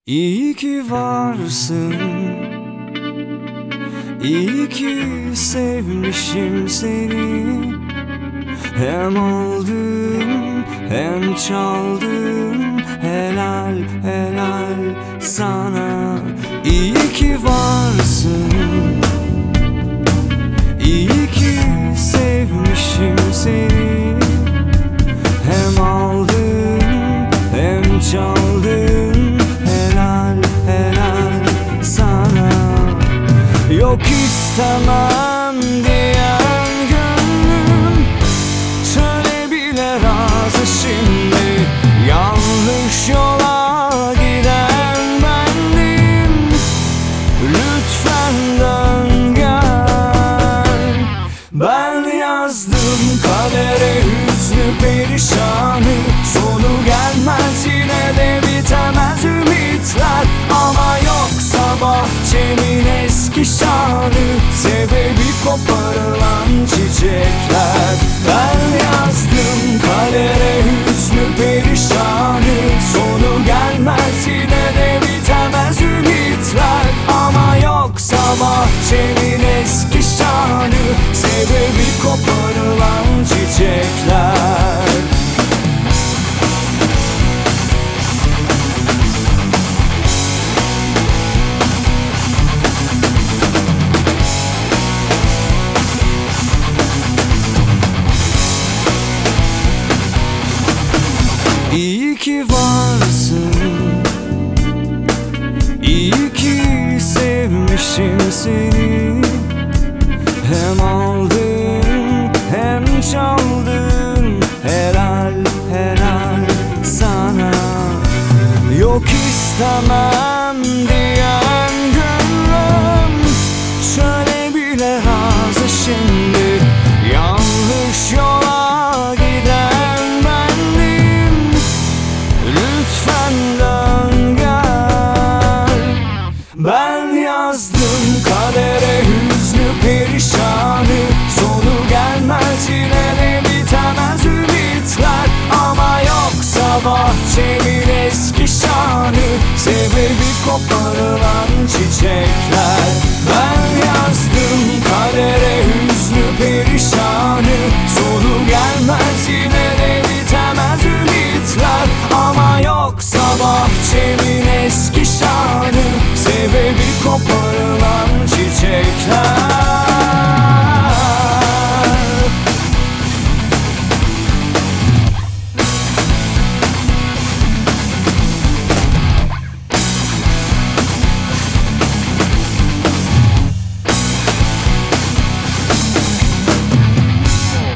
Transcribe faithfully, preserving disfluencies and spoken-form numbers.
İyi ki varsın, iyi ki sevmişim seni. Hem aldın hem çaldın, helal helal sana. İyi ki varsın, iyi ki sevmişim seni. Hem aldın hem çaldın, helal helal sana. Yok istemem diyen gönlüm çöle bile razı şimdi. Yanlış yola giden bendim, lütfen dön gel. Ben yazdım kadere hüznü perişanı, sonu gelmez yine de bitemez ümitler. Ama yoksa bahçemin eski şanı, sebebi koparılan çiçekler. Ben yazdım kadere hüznü perişanı, sonu gelmez yine de bitemez ümitler. Ama yoksa bahçemin eski şanı, sebebi koparılan çiçekler. İyi ki varsın, iyi ki sevmişim seni. Hem aldın hem çaldın, helal helal sana. Yok istemem diyen gönlüm çöle bile razı şimdi. Yanlış yola giden bendim, lütfen dön gel. Ben yazdım kadere hüznü perişanı, sonu gelmez yine de bitemez ümitler. Ama yoksa bahçemin eski şanı, sebebi koparılan çiçekler.